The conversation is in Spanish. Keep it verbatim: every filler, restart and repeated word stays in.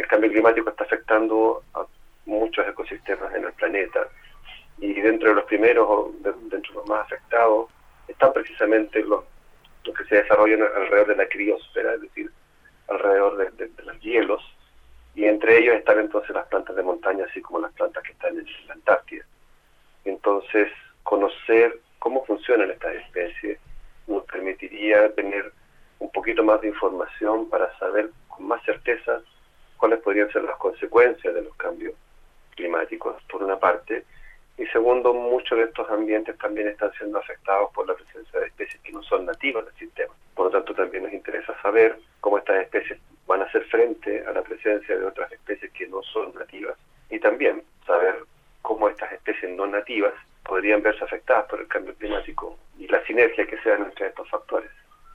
el cambio climático está afectando a muchos ecosistemas en el planeta, y dentro de los primeros, o de, dentro de los más afectados, están precisamente los, los que se desarrollan alrededor de la criosfera, es decir, alrededor de, de, de los hielos, y entre ellos están entonces las plantas de montaña, así como las plantas que están en la Antártida. Entonces, conocer cómo funcionan estas especies nos permitiría tener un poquito más de información para saber con más certeza cuáles podrían ser las consecuencias de los cambios climáticos, por una parte, y segundo, muchos de estos ambientes también están siendo afectados por la presencia de especies que no son nativas del sistema. Por lo tanto, también nos interesa saber cómo estas especies van a hacer frente a la presencia de otras especies que no son nativas